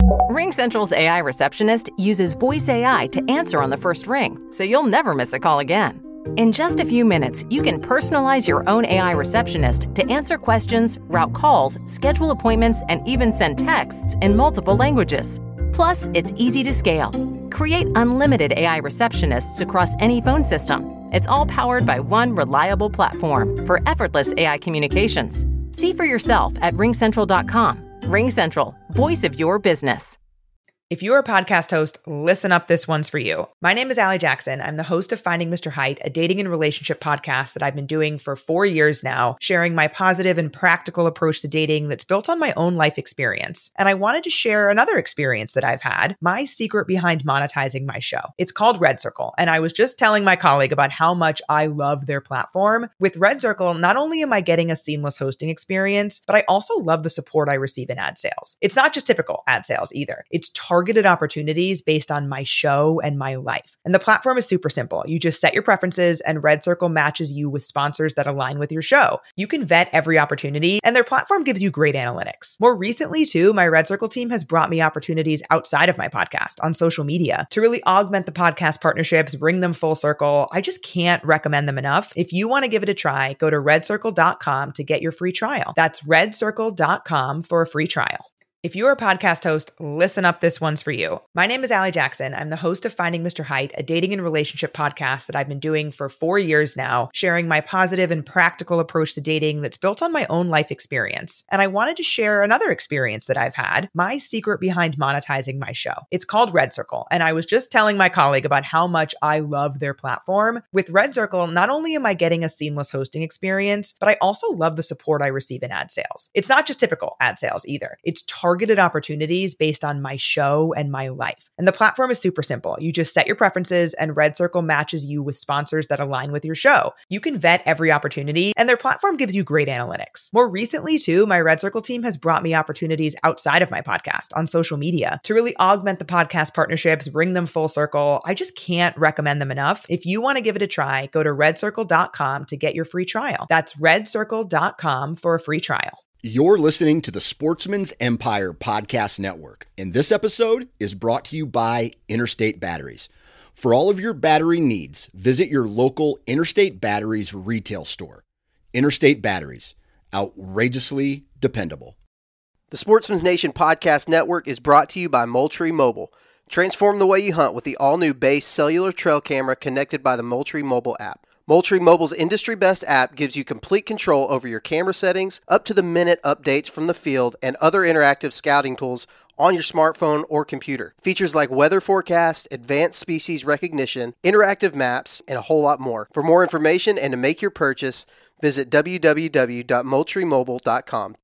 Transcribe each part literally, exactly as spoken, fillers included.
RingCentral's A I receptionist uses voice A I to answer on the first ring, so you'll never miss a call again. In just a few minutes, you can personalize your own A I receptionist to answer questions, route calls, schedule appointments, and even send texts in multiple languages. Plus, it's easy to scale. Create unlimited A I receptionists across any phone system. It's all powered by one reliable platform for effortless A I communications. See for yourself at ring central dot com. RingCentral, voice of your business. If you're a podcast host, listen up, this one's for you. My name is Allie Jackson. I'm the host of Finding Mister Height, a dating and relationship podcast that I've been doing for four years now, sharing my positive and practical approach to dating that's built on my own life experience. And I wanted to share another experience that I've had, my secret behind monetizing my show. It's called Red Circle, and I was just telling my colleague about how much I love their platform. With Red Circle, not only am I getting a seamless hosting experience, but I also love the support I receive in ad sales. It's not just typical ad sales either. It's targeted opportunities based on my show and my life. And the platform is super simple. You just set your preferences and Red Circle matches you with sponsors that align with your show. You can vet every opportunity and their platform gives you great analytics. More recently too, my Red Circle team has brought me opportunities outside of my podcast on social media to really augment the podcast partnerships, bring them full circle. I just can't recommend them enough. If you want to give it a try, go to red circle dot com to get your free trial. That's red circle dot com for a free trial. If you're a podcast host, listen up, this one's for you. My name is Allie Jackson. I'm the host of Finding Mister Height, a dating and relationship podcast that I've been doing for four years now, sharing my positive and practical approach to dating that's built on my own life experience. And I wanted to share another experience that I've had, my secret behind monetizing my show. It's called Red Circle, and I was just telling my colleague about how much I love their platform. With Red Circle, not only am I getting a seamless hosting experience, but I also love the support I receive in ad sales. It's not just typical ad sales either. It's targeted targeted opportunities based on my show and my life. And the platform is super simple. You just set your preferences and Red Circle matches you with sponsors that align with your show. You can vet every opportunity and their platform gives you great analytics. More recently too, my Red Circle team has brought me opportunities outside of my podcast on social media to really augment the podcast partnerships, bring them full circle. I just can't recommend them enough. If you want to give it a try, go to red circle dot com to get your free trial. That's red circle dot com for a free trial. You're listening to the Sportsman's Empire Podcast Network, and this episode is brought to you by Interstate Batteries. For all of your battery needs, visit your local Interstate Batteries retail store. Interstate Batteries, outrageously dependable. The Sportsman's Nation Podcast Network is brought to you by Moultrie Mobile. Transform the way you hunt with the all-new base cellular trail camera connected by the Moultrie Mobile app. Moultrie Mobile's industry-best app gives you complete control over your camera settings, up-to-the-minute updates from the field, and other interactive scouting tools on your smartphone or computer. Features like weather forecast, advanced species recognition, interactive maps, and a whole lot more. For more information and to make your purchase, visit w w w dot moultrie mobile dot com.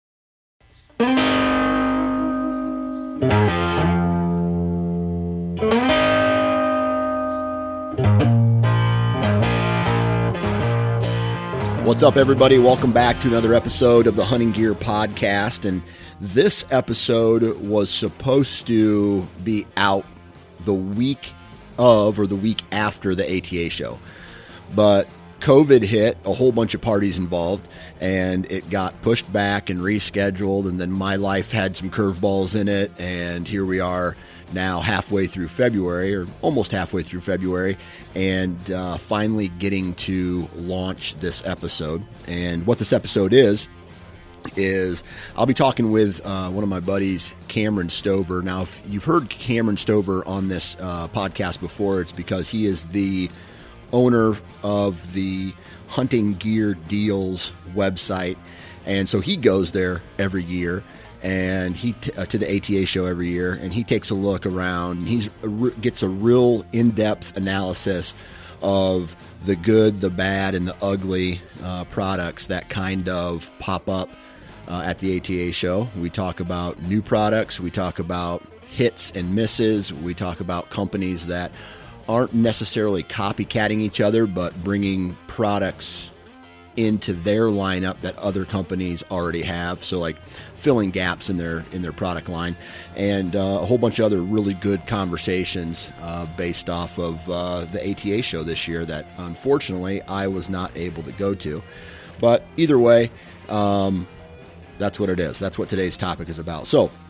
What's up, everybody? Welcome back to another episode of the Hunting Gear Podcast. And this episode was supposed to be out the week of or the week after the A T A show. But COVID hit, a whole bunch of parties involved, and it got pushed back and rescheduled. And then my life had some curveballs in it. And here we are now halfway through February, or almost halfway through February, and uh, finally getting to launch this episode. And what this episode is, is I'll be talking with uh, one of my buddies, Cameron Stover. Now, if you've heard Cameron Stover on this uh, podcast before, it's because he is the owner of the Hunting Gear Deals website. And so he goes there every year. And he t- uh, to the A T A show every year, and he takes a look around. And he re- gets a real in-depth analysis of the good, the bad, and the ugly uh, products that kind of pop up uh, at the A T A show. We talk about new products. We talk about hits and misses. We talk about companies that aren't necessarily copycatting each other, but bringing products into their lineup that other companies already have. So like filling gaps in their in their product line, and uh, a whole bunch of other really good conversations uh, based off of uh, the A T A show this year that unfortunately I was not able to go to. But either way, um, that's what it is. That's what today's topic is about. So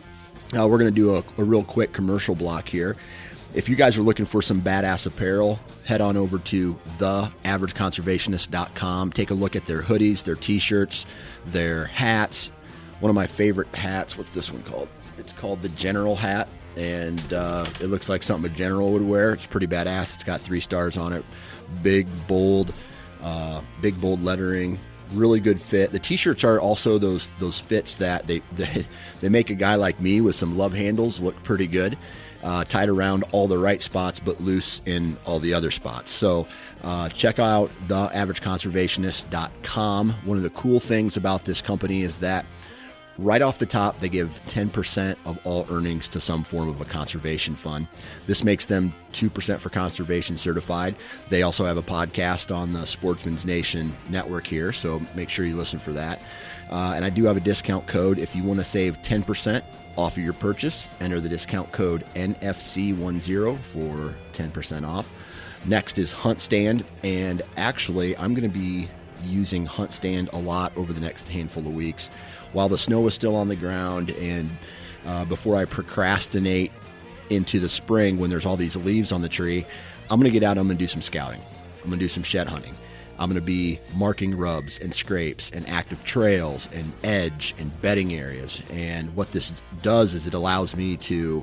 Uh, we're going to do a, a real quick commercial block here. If you guys are looking for some badass apparel, head on over to the average conservationist dot com. Take a look at their hoodies, their t-shirts, their hats. One of my favorite hats, what's this one called? It's called the General hat, and uh, it looks like something a general would wear. It's pretty badass. It's got three stars on it. Big, bold, uh, big, bold lettering. Really good fit. The t-shirts are also those those fits that they, they, they make a guy like me with some love handles look pretty good. Uh, tied around all the right spots, but loose in all the other spots. So uh, check out the average conservationist dot com. One of the cool things about this company is that right off the top, they give ten percent of all earnings to some form of a conservation fund. This makes them two percent for conservation certified. They also have a podcast on the Sportsman's Nation network here, so make sure you listen for that. Uh, and I do have a discount code if you want to save ten percent off of your purchase. Enter the discount code N F C ten for ten percent off. Next is Hunt Stand, and actually I'm going to be using Hunt Stand a lot over the next handful of weeks while the snow is still on the ground, and uh, before I procrastinate into the spring when there's all these leaves on the tree. I'm going to get out, I'm going to do some scouting. I'm going to do some shed hunting. I'm going to be marking rubs and scrapes and active trails and edge and bedding areas. And what this does is it allows me to,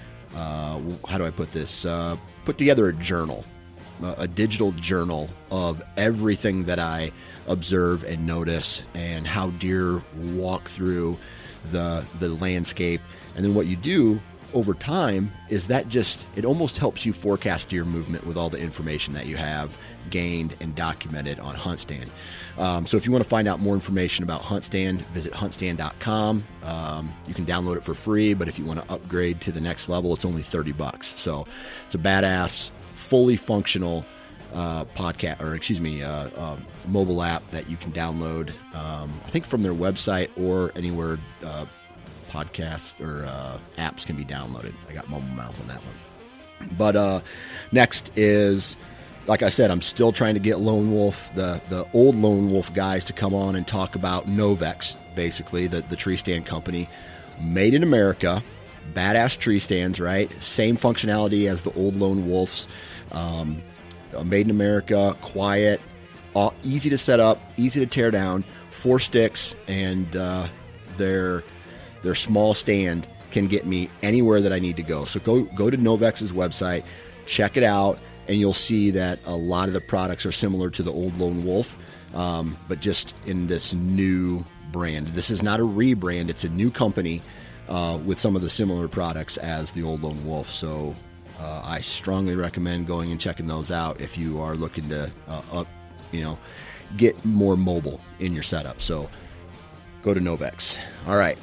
uh, how do I put this, uh, put together a journal, a digital journal of everything that I observe and notice and how deer walk through the the landscape. And then what you do over time is that just, it almost helps you forecast deer movement with all the information that you have gained and documented on HuntStand. Um, so if you want to find out more information about HuntStand, visit hunt stand dot com. Um, you can download it for free, but if you want to upgrade to the next level, it's only thirty bucks. So it's a badass, fully functional uh, podcast, or excuse me, uh, uh, mobile app that you can download, um, I think from their website or anywhere uh, podcasts or uh, apps can be downloaded. I got mobile mouth on that one. But uh, next is, like I said, I'm still trying to get Lone Wolf, the, the old Lone Wolf guys, to come on and talk about Novex, basically, the, the tree stand company. Made in America, badass tree stands, right? Same functionality as the old Lone Wolves. Um, made in America, quiet, all, easy to set up, easy to tear down, four sticks, and uh, their, their small stand can get me anywhere that I need to go. So go, go to Novex's website, check it out, and you'll see that a lot of the products are similar to the old Lone Wolf, um, but just in this new brand. This is not a rebrand. It's a new company uh, with some of the similar products as the old Lone Wolf. So uh, I strongly recommend going and checking those out if you are looking to uh, up, you know, get more mobile in your setup. So go to Novex. All right,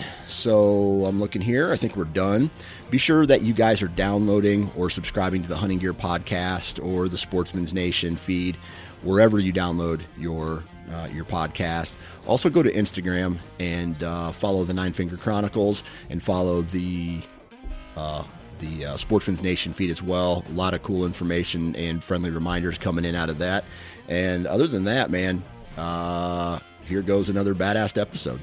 so I'm looking here. I think we're done. Be sure that you guys are downloading or subscribing to the Hunting Gear Podcast or the Sportsman's Nation feed, wherever you download your uh, your podcast. Also go to Instagram and uh, follow the Nine Finger Chronicles and follow the uh, the uh, Sportsman's Nation feed as well. A lot of cool information and friendly reminders coming in out of that. And other than that, man, uh, here goes another badass episode.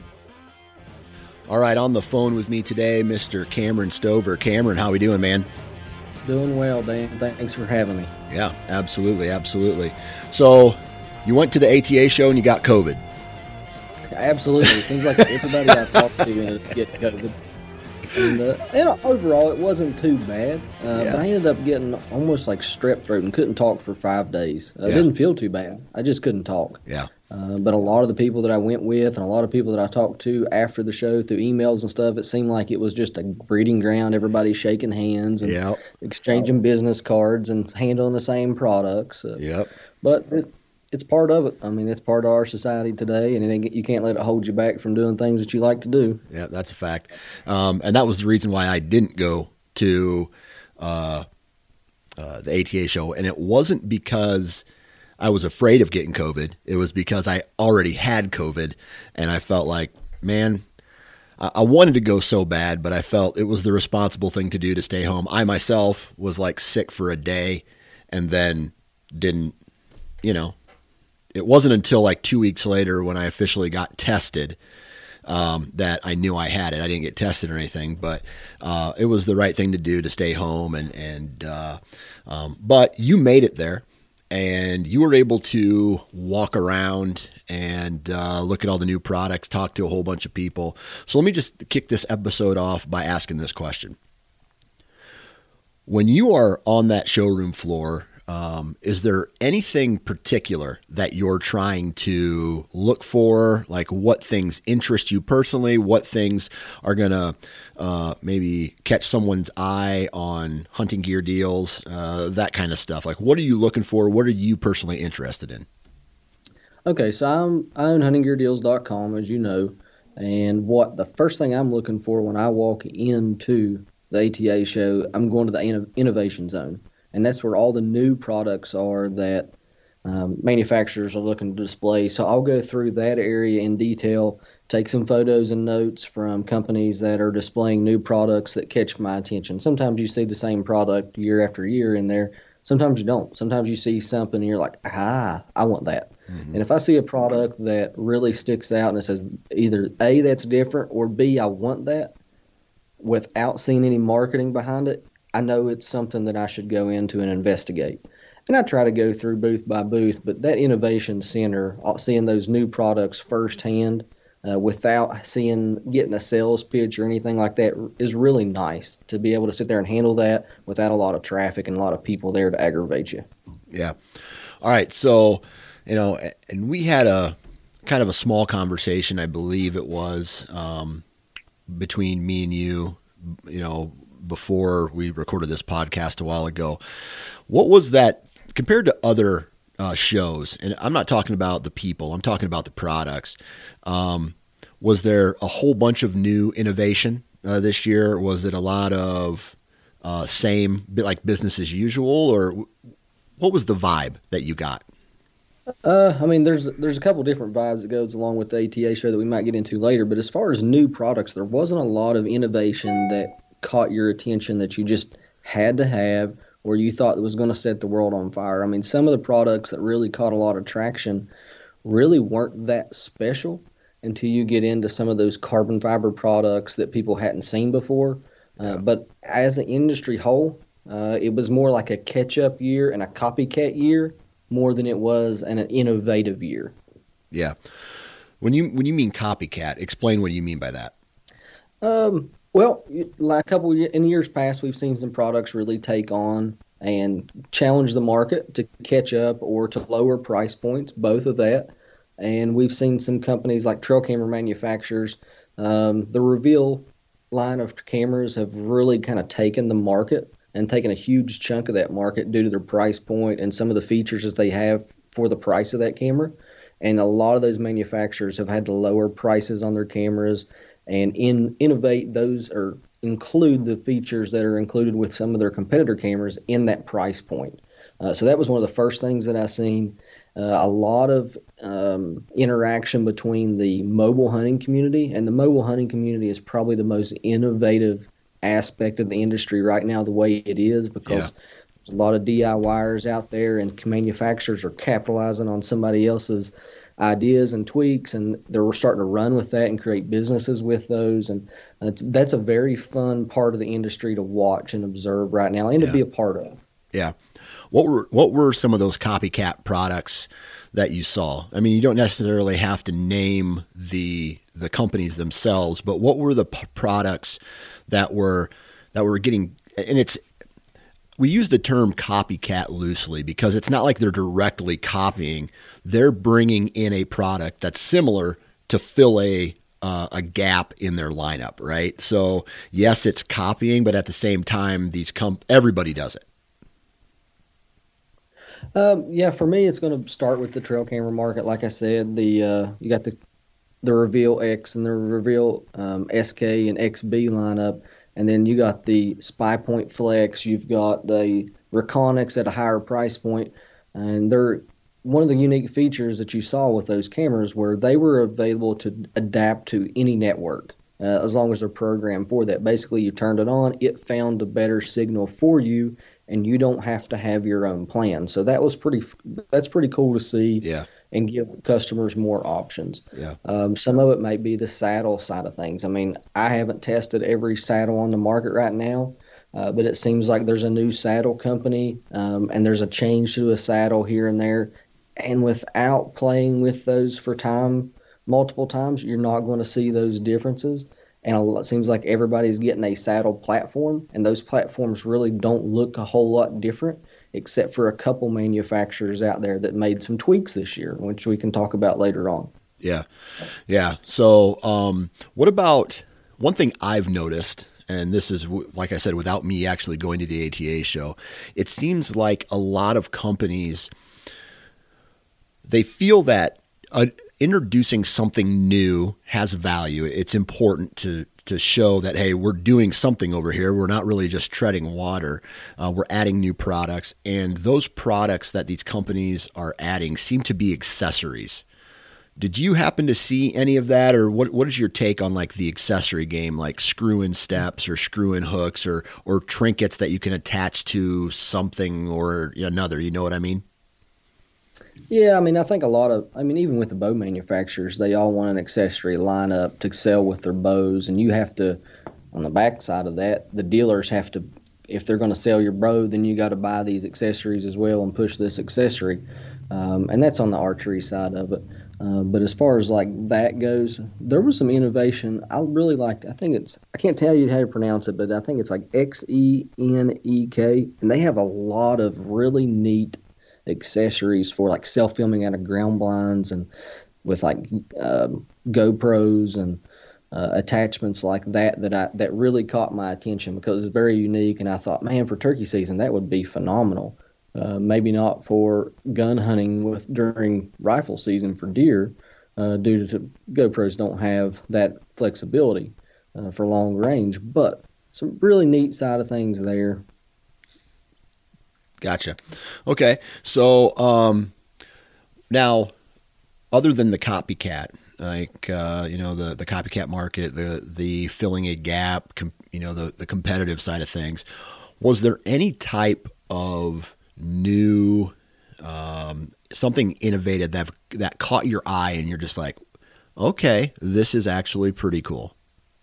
All right, on the phone with me today, Mister Cameron Stover. Cameron, how we doing, man? Doing well, Dan. Thanks for having me. Yeah, absolutely, absolutely. So, you went to the A T A show and you got COVID. Absolutely. It seems like everybody I talked to ended up getting COVID. And, uh, and overall, it wasn't too bad. Uh, yeah. But I ended up getting almost like strep throat and couldn't talk for five days. I yeah. didn't feel too bad. I just couldn't talk. Yeah. Uh, but a lot of the people that I went with and a lot of people that I talked to after the show through emails and stuff, it seemed like it was just a breeding ground. Everybody shaking hands and yep. exchanging business cards and handling the same products. Uh, yep. But it, it's part of it. I mean, it's part of our society today, and it, you can't let it hold you back from doing things that you like to do. Yeah, that's a fact. Um, and that was the reason why I didn't go to uh, uh, the A T A show. And it wasn't because I was afraid of getting COVID. It was because I already had COVID, and I felt like, man, I wanted to go so bad, but I felt it was the responsible thing to do to stay home. I myself was like sick for a day and then didn't, you know, it wasn't until like two weeks later when I officially got tested um, that I knew I had it. I didn't get tested or anything, but uh, it was the right thing to do to stay home. And, and uh, um, but you made it there, and you were able to walk around and uh, look at all the new products, talk to a whole bunch of people. So let me just kick this episode off by asking this question. When you are on that showroom floor, um, is there anything particular that you're trying to look for? Like what things interest you personally? What things are going to uh, maybe catch someone's eye on hunting gear deals, uh, that kind of stuff? Like what are you looking for? What are you personally interested in? Okay, so I'm, I own hunting gear deals dot com, as you know, and what the first thing I'm looking for when I walk into the A T A show, I'm going to the inno- innovation zone, and that's where all the new products are that um, manufacturers are looking to display. So I'll go through that area in detail, take some photos and notes from companies that are displaying new products that catch my attention. Sometimes you see the same product year after year in there. Sometimes you don't. Sometimes you see something and you're like, ah, I want that. Mm-hmm. And if I see a product that really sticks out and it says either A, that's different, or B, I want that, without seeing any marketing behind it, I know it's something that I should go into and investigate. And I try to go through booth by booth, but that innovation center, seeing those new products firsthand, uh, without seeing, getting a sales pitch or anything like that, is really nice to be able to sit there and handle that without a lot of traffic and a lot of people there to aggravate you. Yeah. All right. So, you know, and we had a kind of a small conversation, I believe it was, um, between me and you, you know, before we recorded this podcast a while ago. What was that compared to other uh, shows? And I'm not talking about the people, I'm talking about the products. Um, was there a whole bunch of new innovation uh, this year? Was it a lot of uh, same, bit like business as usual, or what was the vibe that you got? Uh, I mean, there's there's a couple different vibes that goes along with the A T A show that we might get into later. But as far as new products, there wasn't a lot of innovation that caught your attention that you just had to have, or you thought that was going to set the world on fire. I mean, some of the products that really caught a lot of traction really weren't that special until you get into some of those carbon fiber products that people hadn't seen before. Uh, yeah. But as an industry whole, uh, it was more like a catch-up year and a copycat year, more than it was an innovative year. Yeah. When you when you mean copycat, explain what you mean by that. Um. Well, like a couple in years past, we've seen some products really take on and challenge the market to catch up or to lower price points, both of that. And we've seen some companies like trail camera manufacturers, um, the Reveal line of cameras have really kind of taken the market and taken a huge chunk of that market due to their price point and some of the features that they have for the price of that camera. And a lot of those manufacturers have had to lower prices on their cameras and in, innovate those or include the features that are included with some of their competitor cameras in that price point. Uh, so that was one of the first things that I seen. Uh, a lot of um, interaction between the mobile hunting community, and the mobile hunting community is probably the most innovative aspect of the industry right now, the way it is, because yeah. there's a lot of DIYers out there and manufacturers are capitalizing on somebody else's ideas and tweaks, and they're starting to run with that and create businesses with those. And uh, that's a very fun part of the industry to watch and observe right now and yeah. to be a part of. Yeah. What were what were some of those copycat products that you saw? I mean, you don't necessarily have to name the the companies themselves, but what were the p- products that were that were getting? And it's we use the term copycat loosely because it's not like they're directly copying; they're bringing in a product that's similar to fill a uh, a gap in their lineup, right? So yes, it's copying, but at the same time, these comp everybody does it. Um, yeah, for me, it's going to start with the trail camera market. Like I said, the uh, you got the the Reveal X and the Reveal um, S K and X B lineup, and then you got the Spy Point Flex. You've got the Reconyx at a higher price point, and they're one of the unique features that you saw with those cameras where they were available to adapt to any network uh, as long as they're programmed for that. Basically, you turned it on, it found a better signal for you, and you don't have to have your own plan. So that was pretty, that's pretty cool to see. Yeah. and give customers more options. Yeah. Um, some of it may be the saddle side of things. I mean, I haven't tested every saddle on the market right now, uh, but it seems like there's a new saddle company, um, and there's a change to a saddle here and there. And without playing with those for time, multiple times, you're not going to see those differences. And it seems like everybody's getting a saddle platform, and those platforms really don't look a whole lot different, except for a couple manufacturers out there that made some tweaks this year, which we can talk about later on. Yeah. Yeah. So um, what about one thing I've noticed, and this is, like I said, without me actually going to the A T A show, it seems like a lot of companies, they feel that uh, introducing something new has value. It's important to to show that, hey, we're doing something over here. We're not really just treading water. Uh, we're adding new products. And those products that these companies are adding seem to be accessories. Did you happen to see any of that? Or what what is your take on like the accessory game, like screw-in steps or screw-in hooks or or trinkets that you can attach to something or another? You know what I mean? Yeah, I mean, I think a lot of, I mean, even with the bow manufacturers, they all want an accessory lineup to sell with their bows. And you have to, on the back side of that, the dealers have to, if they're going to sell your bow, then you got to buy these accessories as well and push this accessory. Um, and that's on the archery side of it. Uh, but as far as like that goes, there was some innovation. I really liked, I think it's, I can't tell you how to pronounce it, but I think it's like X E N E K. And they have a lot of really neat accessories for like self-filming out of ground blinds and with like uh, GoPros and uh, attachments like that that I that really caught my attention because it's very unique. And I thought, man, for turkey season that would be phenomenal. Uh, maybe not for gun hunting with during rifle season for deer, uh, due to GoPros don't have that flexibility uh, for long range. But some really neat side of things there. Gotcha. Okay. So um, now, other than the copycat, like uh, you know the the copycat market, the the filling a gap, com, you know the the competitive side of things, was there any type of new um, something innovative that that caught your eye and you're just like, okay, this is actually pretty cool?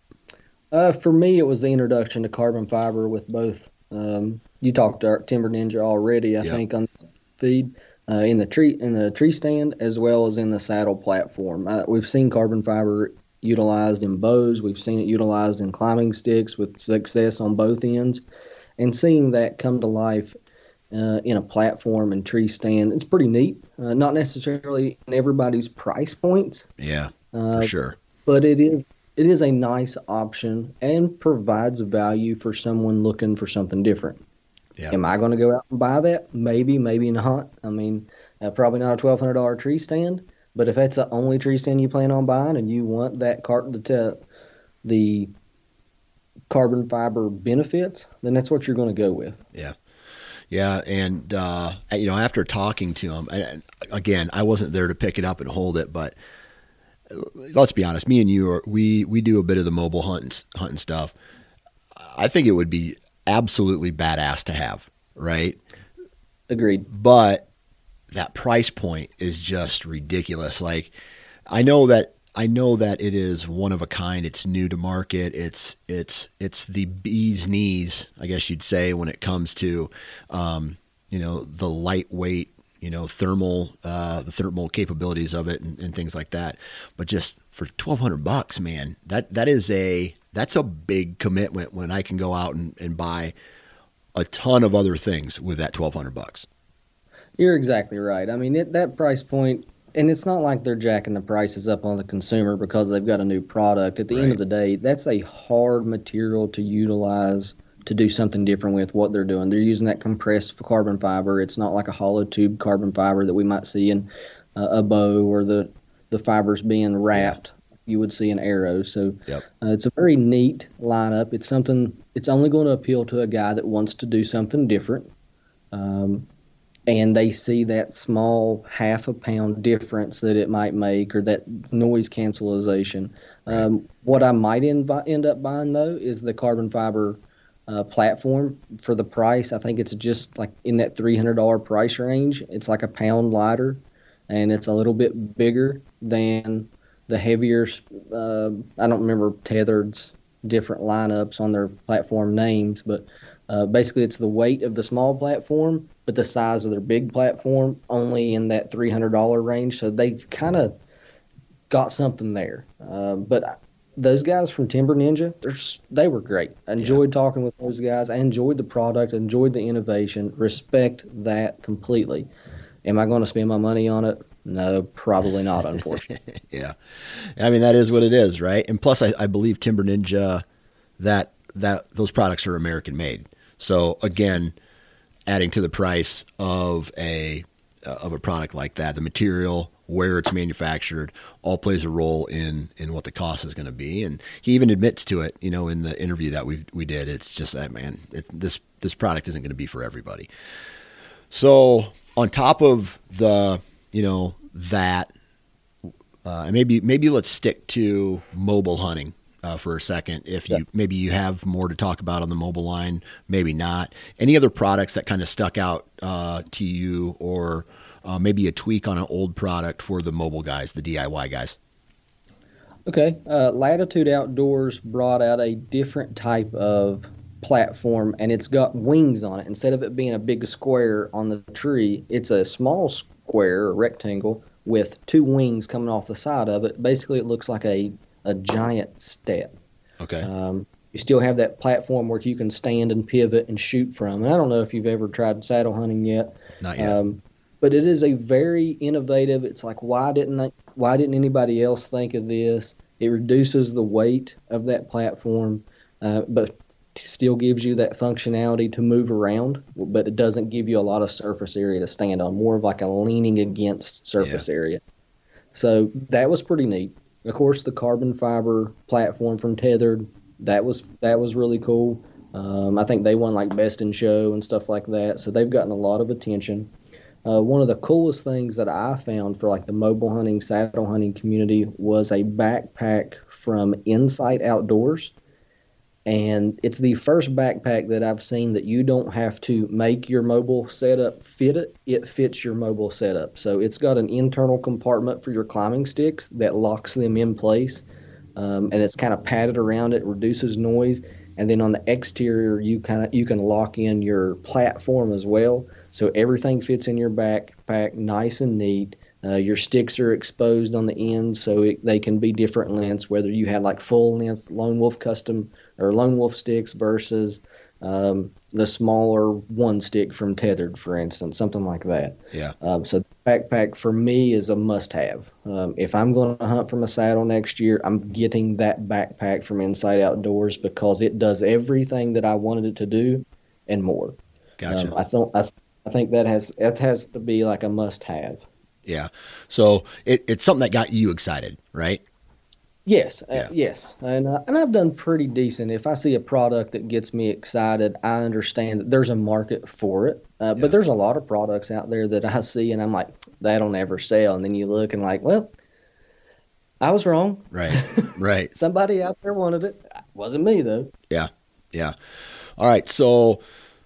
Uh, for me, it was the introduction to carbon fiber with both. Um, you talked to Timber Ninja already, I yep. think, on the feed uh, in the tree in the tree stand as well as in the saddle platform. Uh, we've seen carbon fiber utilized in bows. We've seen it utilized in climbing sticks with success on both ends, and seeing that come to life uh, in a platform and tree stand, it's pretty neat. Uh, not necessarily in everybody's price points. Yeah, uh, for sure. But it is. It is a nice option and provides value for someone looking for something different. Yeah. Am I going to go out and buy that? Maybe, maybe not. I mean, uh, probably not a twelve hundred dollars tree stand, but if that's the only tree stand you plan on buying and you want that car- the, the carbon fiber benefits, then that's what you're going to go with. Yeah. Yeah. And, uh, you know, after talking to him, and again, I wasn't there to pick it up and hold it, but let's be honest, me and you are, we, we do a bit of the mobile hunting, hunting stuff. I think it would be absolutely badass to have, right? Agreed. But that price point is just ridiculous. Like I know that, I know that it is one of a kind. It's new to market. It's, it's, it's the bee's knees, I guess you'd say, when it comes to, um, you know, the lightweight, you know, thermal, uh, the thermal capabilities of it and, and things like that. But just for twelve hundred bucks, man, that, that is a, that's a big commitment when I can go out and, and buy a ton of other things with that twelve hundred bucks. You're exactly right. I mean, it, that price point, and it's not like they're jacking the prices up on the consumer because they've got a new product. At the Right. end of the day, that's a hard material to utilize to do something different with what they're doing. They're using that compressed carbon fiber. It's not like a hollow tube carbon fiber that we might see in uh, a bow or the, the fibers being wrapped. Yeah. You would see an arrow. So Yep. uh, it's a very neat lineup. It's something, it's only going to appeal to a guy that wants to do something different. Um, and they see that small half a pound difference that it might make or that noise cancellation. Um, what I might end, end up buying, though, is the carbon fiber Uh, platform for the price. I think it's just like in that three hundred dollars price range. It's like a pound lighter. and it's a little bit bigger than the heavier. Uh, I don't remember Tethered's different lineups on their platform names, but uh, basically it's the weight of the small platform, but the size of their big platform only in that three hundred dollars range. So they've kind of got something there. Uh, but those guys from Timber Ninja, they're, they were great. I enjoyed yeah. talking with those guys. I enjoyed the product, enjoyed the innovation, respect that completely. Am I going to spend my money on it? No, probably not, unfortunately. Yeah. I mean, that is what it is, right? And plus, I, I believe Timber Ninja, that that those products are American made. So again, adding to the price of a uh, of a product like that, the material, where it's manufactured, all plays a role in in what the cost is going to be. And he even admits to it, you know, in the interview that we we did. It's just that, man, it, this this product isn't going to be for everybody. So on top of the, you know, that, uh, maybe maybe let's stick to mobile hunting uh, for a second. If you yeah. maybe you have more to talk about on the mobile line, maybe not. Any other products that kind of stuck out uh, to you, or uh, maybe a tweak on an old product for the mobile guys, the D I Y guys? Okay, uh, Latitude Outdoors brought out a different type of platform, and it's got wings on it. Instead of it being a big square on the tree, it's a small square or rectangle with two wings coming off the side of it. Basically, it looks like a, a giant step. Okay. Um, you still have that platform where you can stand and pivot and shoot from. And I don't know if you've ever tried saddle hunting yet. Not yet. Um, but it is a very innovative. It's like, why didn't I, why didn't anybody else think of this? It reduces the weight of that platform, uh, but still gives you that functionality to move around, but it doesn't give you a lot of surface area to stand on, more of like a leaning against surface yeah. area. So that was pretty neat. Of course, the carbon fiber platform from Tethered, that was that was really cool. Um, I think they won like Best in Show and stuff like that, so they've gotten a lot of attention. Uh, one of the coolest things that I found for like the mobile hunting, saddle hunting community was a backpack from Insight Outdoors. And it's the first backpack that I've seen that you don't have to make your mobile setup fit it. It fits your mobile setup. So it's got an internal compartment for your climbing sticks that locks them in place. Um, and it's kind of padded around it, reduces noise. And then on the exterior, you kind of you can lock in your platform as well. So everything fits in your backpack nice and neat. Uh, your sticks are exposed on the ends, so it, they can be different lengths, whether you had like full length Lone Wolf custom or Lone Wolf sticks versus um, the smaller one stick from Tethered, for instance, something like that. Yeah. Um, so the backpack for me is a must-have. Um, if I'm going to hunt from a saddle next year, I'm getting that backpack from Insight Outdoors because it does everything that I wanted it to do and more. Gotcha. Um, I, th- I, th- I think that has that has to be like a must-have. Yeah. So it, it's something that got you excited, right? Yes. Yeah. Uh, yes. And, uh, and I've done pretty decent. If I see a product that gets me excited, I understand that there's a market for it. Uh, yeah. But there's a lot of products out there that I see and I'm like, that'll never sell. And then you look and like, well, I was wrong. Right. Right. Somebody out there wanted it. It wasn't me though. Yeah. Yeah. All right. So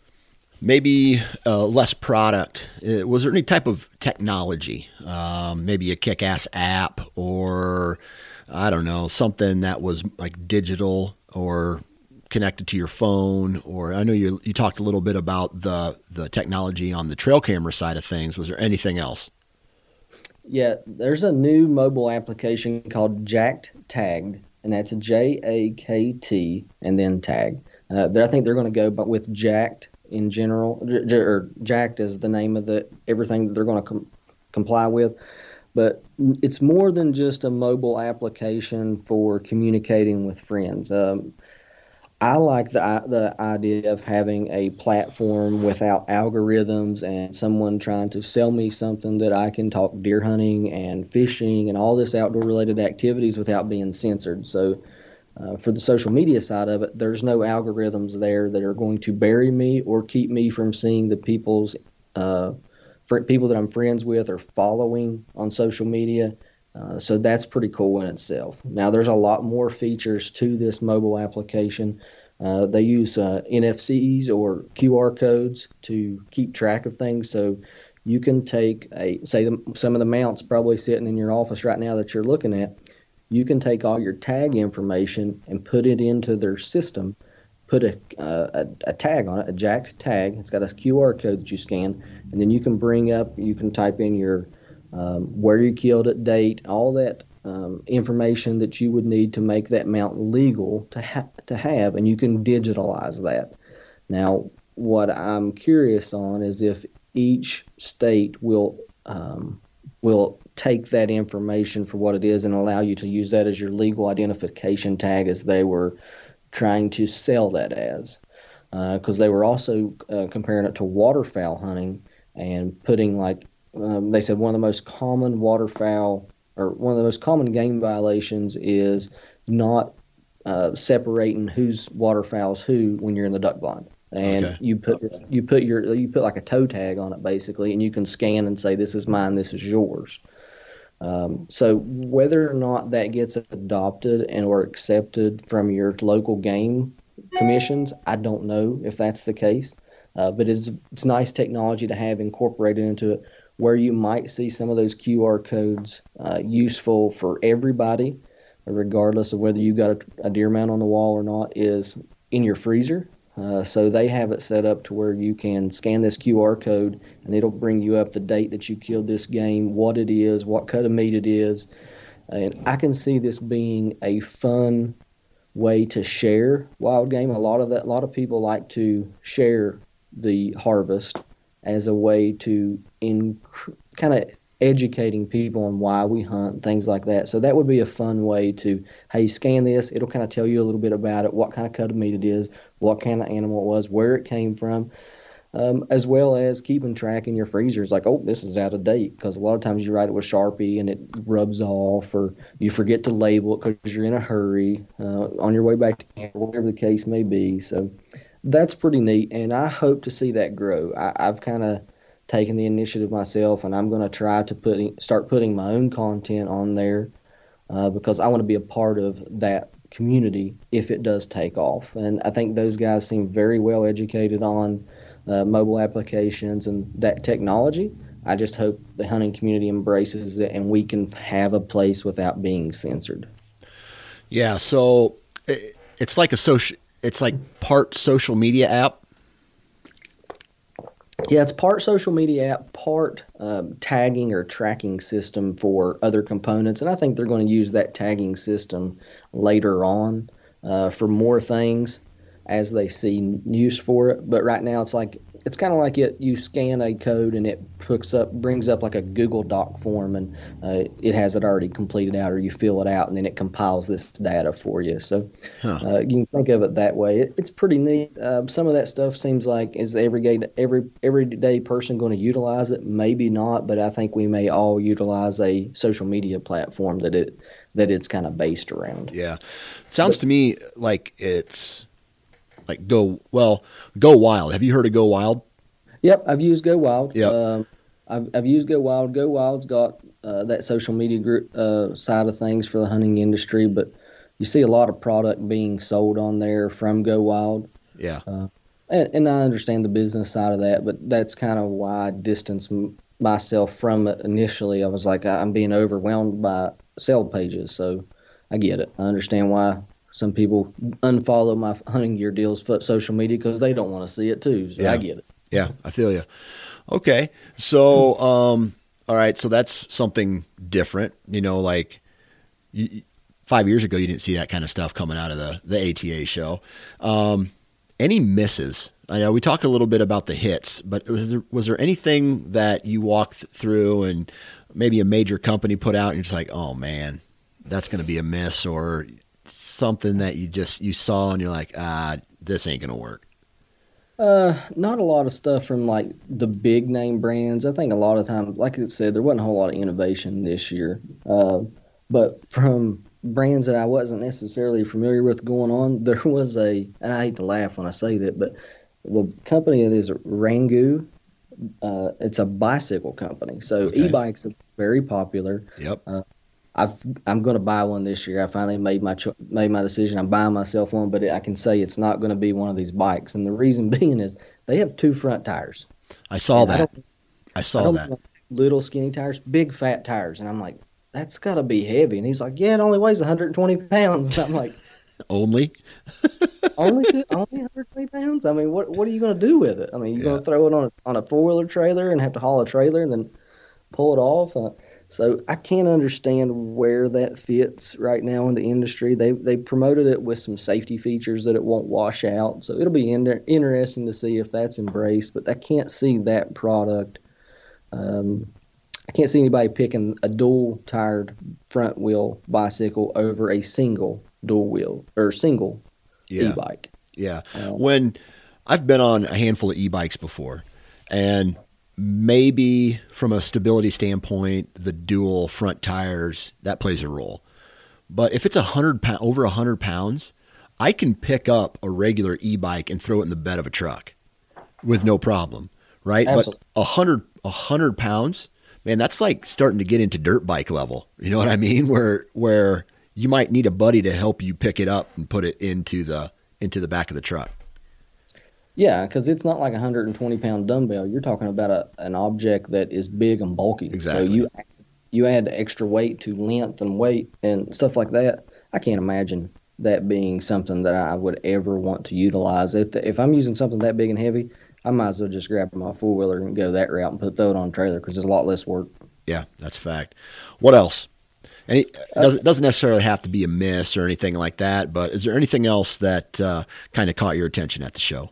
maybe uh, less product. Uh, was there any type of technology, um, maybe a kick-ass app, or I don't know, something that was like digital or connected to your phone? Or I know you you talked a little bit about the the technology on the trail camera side of things. Was there anything else? Yeah, there's a new mobile application called Jakt Tagged, and that's J A K T and then tag. Uh, I think they're going to go but with Jakt in general, or Jakt is the name of the everything that they're going to com- comply with. But it's more than just a mobile application for communicating with friends. Um, I like the the idea of having a platform without algorithms and someone trying to sell me something that I can talk deer hunting and fishing and all this outdoor related activities without being censored. So uh, for the social media side of it, there's no algorithms there that are going to bury me or keep me from seeing the people's uh, for people that I'm friends with or following on social media. Uh, so that's pretty cool in itself. Now, there's a lot more features to this mobile application. Uh, they use uh, N F Cs or Q R codes to keep track of things. So you can take a, say the, some of the mounts probably sitting in your office right now that you're looking at, you can take all your tag information and put it into their system, put a, uh, a, a tag on it, a jacked tag. It's got a Q R code that you scan, and then you can bring up, you can type in your, um, where you killed it, date, all that um, information that you would need to make that mount legal to, ha- to have, and you can digitalize that. Now, what I'm curious on is if each state will um, will take that information for what it is and allow you to use that as your legal identification tag as they were trying to sell that as. Because uh, they were also uh, comparing it to waterfowl hunting and putting like, um, they said one of the most common waterfowl or one of the most common game violations is not uh, separating whose waterfowl's who when you're in the duck blind. And okay. you put this, you put your you put like a toe tag on it basically, and you can scan and say this is mine, this is yours. Um, so whether or not that gets adopted and or accepted from your local game commissions, I don't know if that's the case. Uh, but it's it's nice technology to have incorporated into it, where you might see some of those Q R codes uh, useful for everybody, regardless of whether you got a, a deer mount on the wall or not, is in your freezer. Uh, so they have it set up to where you can scan this Q R code and it'll bring you up the date that you killed this game, what it is, what cut of meat it is. And I can see this being a fun way to share wild game. A lot of that, a lot of people like to share the harvest as a way to in kind of educating people on why we hunt, things like that. So that would be a fun way to, hey, scan this. It'll kind of tell you a little bit about it, what kind of cut of meat it is, what kind of animal it was, where it came from, um, as well as keeping track in your freezers. Like, oh, this is out of date, because a lot of times you write it with Sharpie and it rubs off, or you forget to label it because you're in a hurry uh, on your way back to camp, whatever the case may be. So that's pretty neat, and I hope to see that grow. I, I've kind of taking the initiative myself, and I'm going to try to put start putting my own content on there uh, because I want to be a part of that community if it does take off. And I think those guys seem very well educated on uh, mobile applications and that technology. I just hope the hunting community embraces it and we can have a place without being censored. Yeah, so it's like a social, it's like part social media app. Yeah, it's part social media app, part um, tagging or tracking system for other components. And I think they're going to use that tagging system later on uh, for more things as they see use for it. But right now it's like, it's kind of like it, you scan a code and it hooks up, brings up like a Google Doc form, and uh, it has it already completed out, or you fill it out and then it compiles this data for you. So huh. uh, you can think of it that way. It, it's pretty neat. Uh, some of that stuff seems like, is every every everyday person going to utilize it? Maybe not, but I think we may all utilize a social media platform that it that it's kind of based around. Yeah. Sounds but, to me like it's like Go, well, Go Wild. Have you heard of Go Wild? Yep, I've used Go Wild. Yep. Um, I've, I've used Go Wild. Go Wild's got uh, that social media group uh, side of things for the hunting industry, but you see a lot of product being sold on there from Go Wild. Yeah. Uh, and, and I understand the business side of that, but that's kind of why I distanced m- myself from it initially. I was like, I'm being overwhelmed by sale pages, so I get it. I understand why some people unfollow my hunting gear deals for social media because they don't want to see it too. So yeah. I get it. Yeah, I feel you. Okay. So, um, all right. So that's something different, you know, like you, five years ago, you didn't see that kind of stuff coming out of the, the A T A show. Um, any misses? I know we talked a little bit about the hits, but was there, was there anything that you walked through and maybe a major company put out and you're just like, oh man, that's going to be a miss, or something that you just, you saw and you're like, ah, this ain't going to work? Uh, not a lot of stuff from like the big name brands. I think a lot of times, like I said, there wasn't a whole lot of innovation this year. Uh, but from brands that I wasn't necessarily familiar with going on, there was a, and I hate to laugh when I say that, but the company that is Rangu, uh, it's a bicycle company. So okay. e-bikes are very popular. Yep. Uh, I've, I'm going to buy one this year. I finally made my cho- made my decision. I'm buying myself one, but I can say it's not going to be one of these bikes. And the reason being is they have two front tires. I saw and that. I saw I don't that. want little skinny tires, big fat tires. And I'm like, that's got to be heavy. And he's like, yeah, it only weighs one hundred twenty pounds. And I'm like, Only? only two, only one hundred twenty pounds? I mean, what what are you going to do with it? I mean, you're Yeah. going to throw it on a, on a four-wheeler trailer and have to haul a trailer and then pull it off? Uh, so I can't understand where that fits right now in the industry. They they promoted it with some safety features that it won't wash out. So it'll be inter- interesting to see if that's embraced. But I can't see that product. Um, I can't see anybody picking a dual-tired front-wheel bicycle over a single dual-wheel or single Yeah. e-bike. Yeah. Um, When I've been on a handful of e-bikes before, and maybe from a stability standpoint, the dual front tires, that plays a role. But if it's a hundred pound, over a hundred pounds, I can pick up a regular e-bike and throw it in the bed of a truck with no problem, right? Absolutely. But a hundred, a hundred pounds, man, that's like starting to get into dirt bike level. You know what I mean? Where, where you might need a buddy to help you pick it up and put it into the, into the back of the truck. Yeah, because it's not like a one hundred twenty pound dumbbell. You're talking about a, an object that is big and bulky. Exactly. So you you add extra weight to length and weight and stuff like that. I can't imagine that being something that I would ever want to utilize. If, if I'm using something that big and heavy, I might as well just grab my four-wheeler and go that route and put throw it on a trailer because it's a lot less work. Yeah, that's a fact. What else? Any, it doesn't, doesn't necessarily have to be a miss or anything like that, but is there anything else that uh, kind of caught your attention at the show?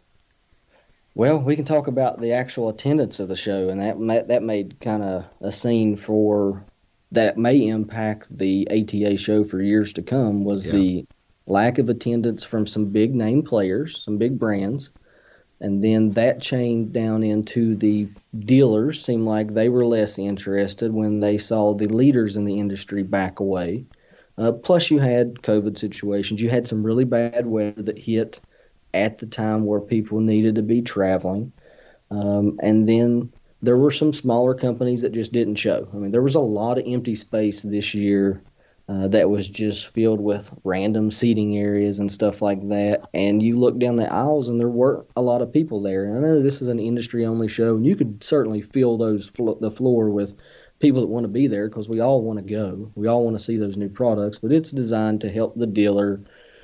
Well, we can talk about the actual attendance of the show, and that ma- that made kind of a scene for that may impact the A T A show for years to come. Was Yeah. the lack of attendance from some big name players, some big brands, and then that chained down into the dealers. Seemed like they were less interested when they saw the leaders in the industry back away. Uh, plus, you had COVID situations. You had some really bad weather that hit at the time where people needed to be traveling. Um, and then there were some smaller companies that just didn't show. I mean, there was a lot of empty space this year uh, that was just filled with random seating areas and stuff like that. And you look down the aisles and there weren't a lot of people there. And I know this is an industry-only show, and you could certainly fill those flo- the floor with people that want to be there because we all want to go. We all want to see those new products, but it's designed to help the dealer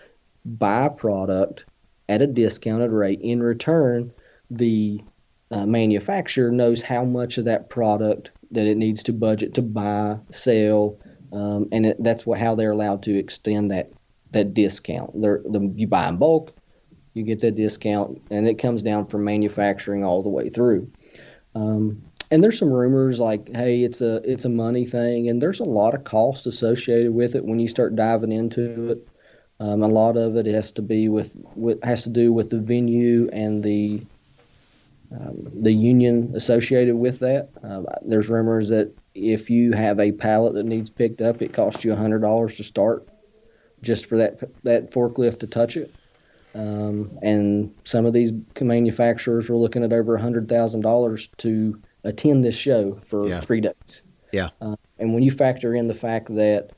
buy product at a discounted rate. In return, the uh, manufacturer knows how much of that product that it needs to budget to buy, sell, um, and it, that's what how they're allowed to extend that that discount. They're, the, you buy in bulk, you get that discount, and it comes down from manufacturing all the way through. Um, and there's some rumors like, hey, it's a it's a money thing, and there's a lot of cost associated with it when you start diving into it. Um, a lot of it has to be with, with has to do with the venue and the um, the union associated with that. Uh, there's rumors that if you have a pallet that needs picked up, it costs you a hundred dollars to start, just for that that forklift to touch it. Um, and some of these manufacturers were looking at over a hundred thousand dollars to attend this show for Yeah. three days. Yeah. Uh, and when you factor in the fact that,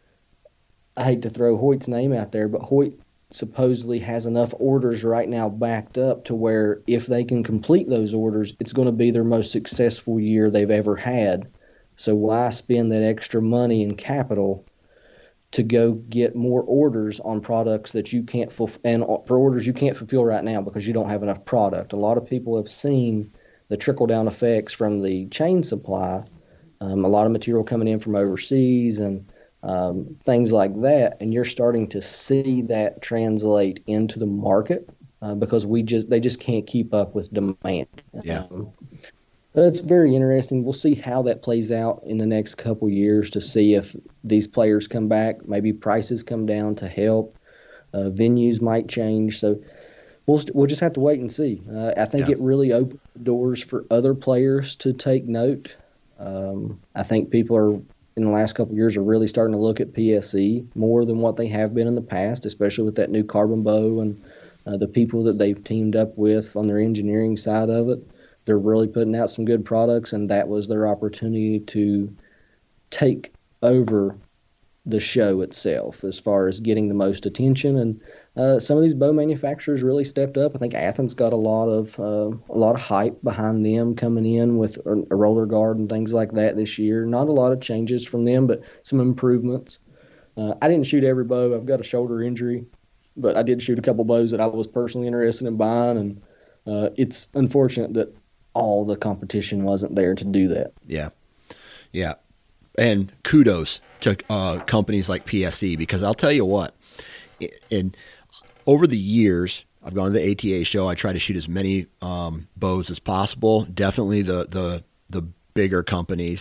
I hate to throw Hoyt's name out there, but Hoyt supposedly has enough orders right now backed up to where if they can complete those orders, it's going to be their most successful year they've ever had. So why spend that extra money and capital to go get more orders on products that you can't fulfill, and for orders you can't fulfill right now because you don't have enough product? A lot of people have seen the trickle-down effects from the chain supply, um, a lot of material coming in from overseas and Um, things like that, and you're starting to see that translate into the market uh, because we just they just can't keep up with demand. Yeah. Um, but it's very interesting. We'll see how that plays out in the next couple years to see if these players come back. Maybe prices come down to help. Uh, venues might change. So we'll we'll just have to wait and see. Uh, I think Yeah. it really opened doors for other players to take note. Um, I think people are. in the last couple of years are really starting to look at P S E more than what they have been in the past, especially with that new Carbon Bow and uh, the people that they've teamed up with on their engineering side of it. They're really putting out some good products, and that was their opportunity to take over the show itself as far as getting the most attention. And uh, some of these bow manufacturers really stepped up. I think Athens got a lot of uh, a lot of hype behind them coming in with a, a roller guard and things like that this year. Not a lot of changes from them, but some improvements. Uh, I didn't shoot every bow. I've got a shoulder injury, but I did shoot a couple bows that I was personally interested in buying, and uh, it's unfortunate that all the competition wasn't there to do that. Yeah, yeah, and kudos to uh, companies like P S E, because I'll tell you what, in over the years, I've gone to the A T A show. I try to shoot as many um, bows as possible. Definitely the the the bigger companies.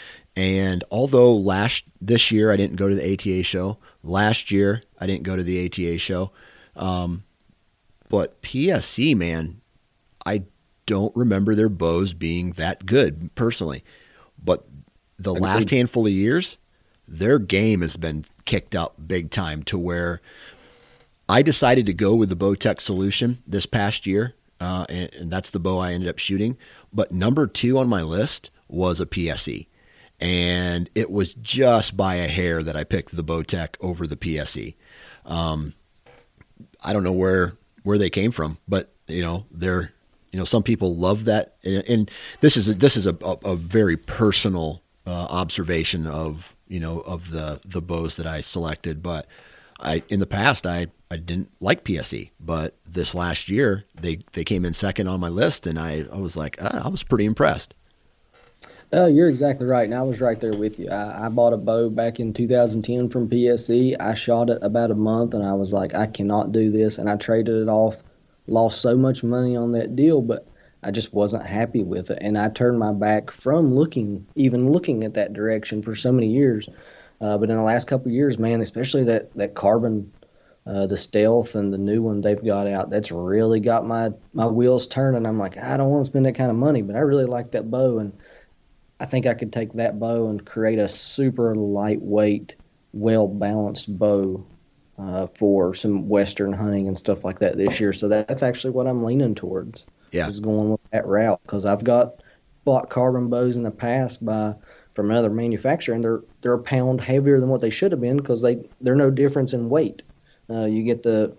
And although last this year I didn't go to the A T A show, last year I didn't go to the A T A show, um, but P S E, man, I don't remember their bows being that good personally. But the Agreed. last handful of years, their game has been kicked up big time to where I decided to go with the Bowtech solution this past year, uh, and, and that's the bow I ended up shooting. But number two on my list was a P S E. And it was just by a hair that I picked the Bowtech over the P S E. Um, I don't know where where they came from, but you know, they're you know some people love that, and, and this is a, this is a, a, a very personal uh, observation of you know of the the bows that I selected. But I in the past I, I didn't like P S E, but this last year they they came in second on my list, and I I was like uh, I was pretty impressed. Uh, you're exactly right, and I was right there with you. I, I bought a bow back in two thousand ten from P S E. I shot it about a month, and I was like, I cannot do this, and I traded it off. Lost so much money on that deal, but I just wasn't happy with it, and I turned my back from looking, even looking at that direction for so many years. Uh, but in the last couple of years, man, especially that that carbon, uh, the Stealth and the new one they've got out, that's really got my my wheels turning. I'm like, I don't want to spend that kind of money, but I really like that bow, and I think I could take that bow and create a super lightweight, well-balanced bow uh, for some Western hunting and stuff like that this year. So that, that's actually what I'm leaning towards. Yeah, is going with that route, because I've got bought carbon bows in the past by from another manufacturer, and they're they're a pound heavier than what they should have been because they they're no difference in weight. Uh, you get the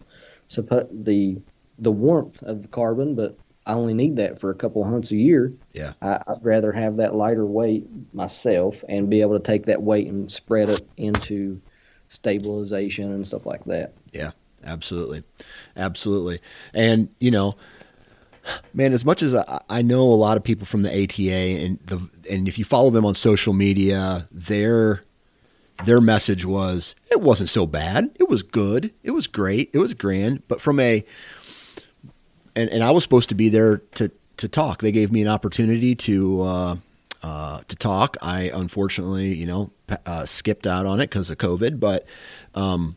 the the warmth of the carbon, but I only need that for a couple of hunts a year. Yeah, I, I'd rather have that lighter weight myself and be able to take that weight and spread it into stabilization and stuff like that. Yeah, absolutely. Absolutely. And, you know, man, as much as I, I know a lot of people from the A T A, and the and if you follow them on social media, their their message was, it wasn't so bad. It was good. It was great. It was grand. But from a And, and I was supposed to be there to, to talk. They gave me an opportunity to uh, uh, to talk. I unfortunately, you know, uh, skipped out on it because of COVID. But um,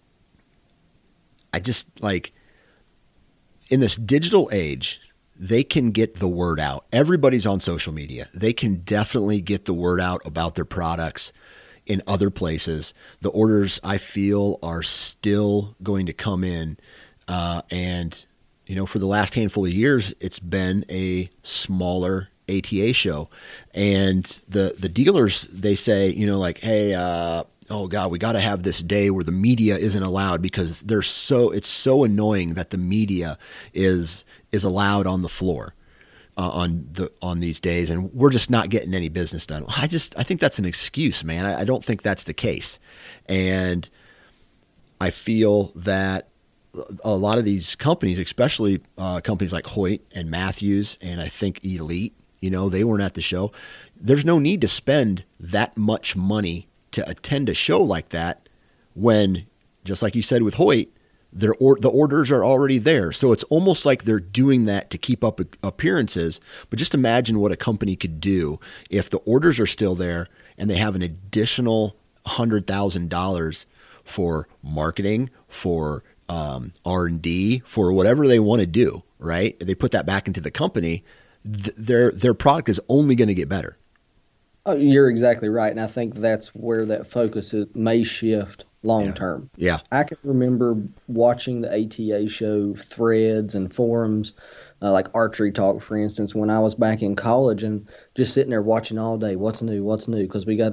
I just like in this digital age, they can get the word out. Everybody's on social media. They can definitely get the word out about their products in other places. The orders, I feel, are still going to come in, uh, and you know, for the last handful of years, it's been a smaller A T A show. And the the dealers, they say, you know, like, hey, uh, oh, God, we got to have this day where the media isn't allowed because they're so it's so annoying that the media is is allowed on the floor uh, on the on these days. And we're just not getting any business done. I just I think that's an excuse, man. I, I don't think that's the case. And I feel that a lot of these companies, especially uh, companies like Hoyt and Matthews, and I think Elite, you know, they weren't at the show. There's no need to spend that much money to attend a show like that when, just like you said with Hoyt, their or, the orders are already there. So it's almost like they're doing that to keep up appearances. But just imagine what a company could do if the orders are still there and they have an additional one hundred thousand dollars for marketing, for Um, R and D, for whatever they want to do, right? They put that back into the company. Th- their their product is only going to get better. Oh, you're exactly right, and I think that's where that focus is, may shift long Yeah. term. Yeah, I can remember watching the A T A show threads and forums, uh, like Archery Talk, for instance, when I was back in college, and just sitting there watching all day. What's new? What's new? Because we got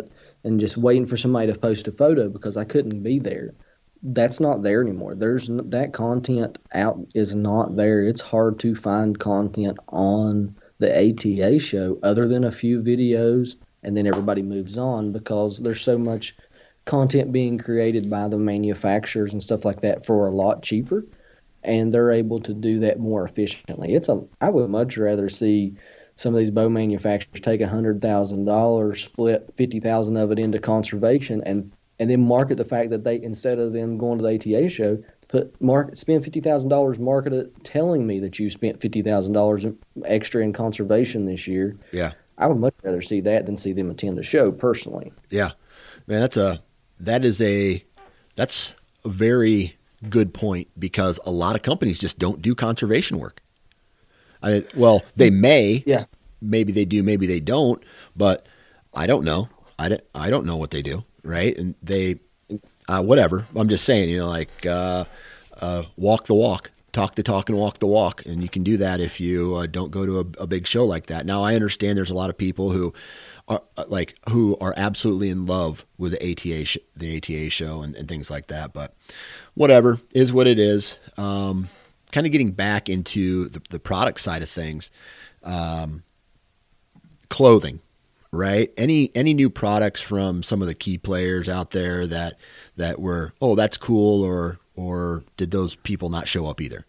and just waiting for somebody to post a photo because I couldn't be there. That's not there anymore. There's that content out is not there. It's hard to find content on the A T A show other than a few videos, and then everybody moves on because there's so much content being created by the manufacturers and stuff like that for a lot cheaper, and they're able to do that more efficiently. It's a I would much rather see some of these bow manufacturers take a hundred thousand dollars, split fifty thousand of it into conservation, and and then market the fact that they, instead of them going to the A T A show, put market spend fifty thousand dollars, market it, telling me that you spent fifty thousand dollars extra in conservation this year. Yeah, I would much rather see that than see them attend the show personally. Yeah, man, that's a that is a that's a very good point, because a lot of companies just don't do conservation work. I well, they may, yeah, maybe they do, maybe they don't, but I don't know. I don't I don't know what they do. Right. And they, uh, whatever, I'm just saying, you know, like, uh, uh, walk the walk, talk the talk and walk the walk. And you can do that if you uh, don't go to a, a big show like that. Now, I understand there's a lot of people who are uh, like, who are absolutely in love with the A T A, sh- the A T A show and, and things like that, but whatever is what it is. Um, kind of getting back into the, the product side of things, um, clothing. Right. Any any new products from some of the key players out there that that were, oh, that's cool, or or did those people not show up either?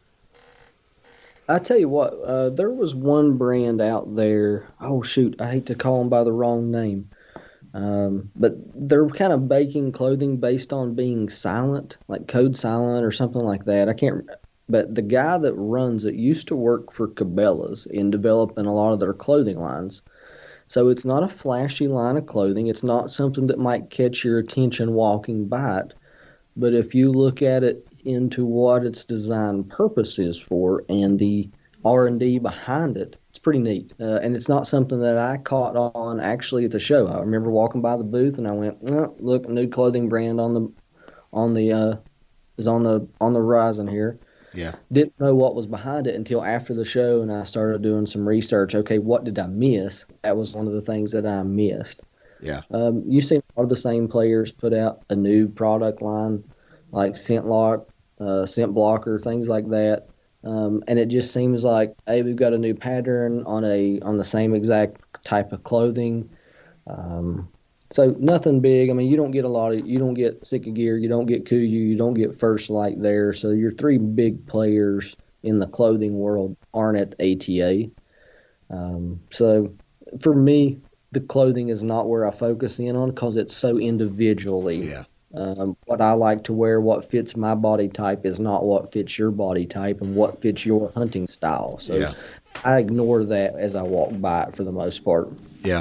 I tell you what, uh, there was one brand out there. Oh shoot, I hate to call them by the wrong name, um, but they're kind of baking clothing based on being silent, like Code Silent or something like that. I can't. But the guy that runs it used to work for Cabela's in developing a lot of their clothing lines. So it's not a flashy line of clothing. It's not something that might catch your attention walking by it. But if you look at it into what its design purpose is for and the R and D behind it, it's pretty neat. Uh, and it's not something that I caught on actually at the show. I remember walking by the booth and I went, oh, look, a new clothing brand on the on the uh, is on the on the horizon here. Yeah. Didn't know what was behind it until after the show, and I started doing some research. Okay, what did I miss? That was one of the things that I missed. Yeah. Um, you've seen a lot of the same players put out a new product line, like Scent Lock, uh, Scent Blocker, things like that. Um, and it just seems like, hey, we've got a new pattern on a on the same exact type of clothing. Um, So nothing big. I mean, you don't get a lot of, you don't get Sitka Gear, you don't get Kuiu, you don't get First Light there. So your three big players in the clothing world aren't at A T A. Um, so for me, the clothing is not where I focus in on because it's so individually. Yeah. Um, what I like to wear, what fits my body type is not what fits your body type and what fits your hunting style. So yeah. I ignore that as I walk by it for the most part. Yeah.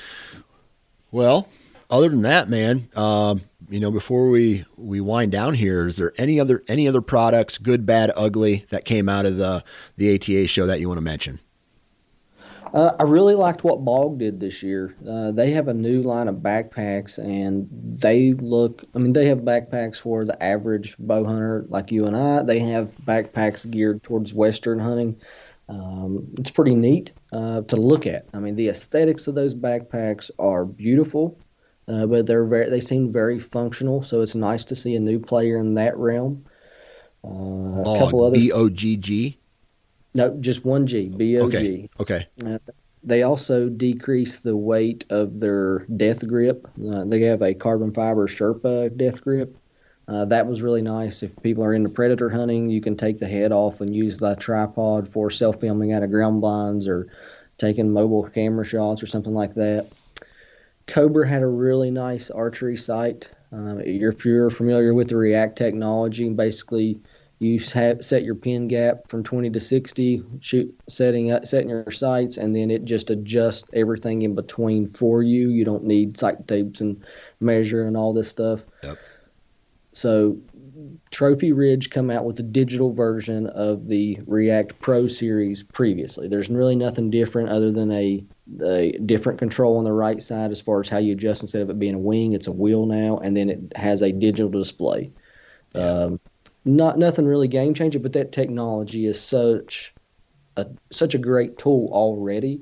Well, other than that, man, um, you know, before we, we wind down here, is there any other any other products, good, bad, ugly, that came out of the, the A T A show that you want to mention? Uh, I really liked what Bog did this year. Uh, they have a new line of backpacks, and they look, I mean, they have backpacks for the average bow hunter like you and I. They have backpacks geared towards Western hunting. Um, it's pretty neat uh, to look at. I mean, the aesthetics of those backpacks are beautiful, uh, but they're very, they seem very functional. So it's nice to see a new player in that realm. Uh, a oh, couple other B O G G? No, just one G, B O Okay. G. Okay. Uh, they also decrease the weight of their death grip. Uh, they have a carbon fiber Sherpa death grip. Uh, that was really nice. If people are into predator hunting, you can take the head off and use the tripod for self-filming out of ground blinds or taking mobile camera shots or something like that. Cobra had a really nice archery sight. Uh, if you're familiar with the React technology, basically you have, set your pin gap from twenty to sixty, shoot, setting up, setting your sights, and then it just adjusts everything in between for you. You don't need sight tapes and measure and all this stuff. Yep. So Trophy Ridge come out with a digital version of the React Pro series previously. There's really nothing different other than a, a different control on the right side as far as how you adjust. Instead of it being a wing, it's a wheel now, and then it has a digital display. Yeah. Um, not nothing really game changing, but that technology is such a such a great tool already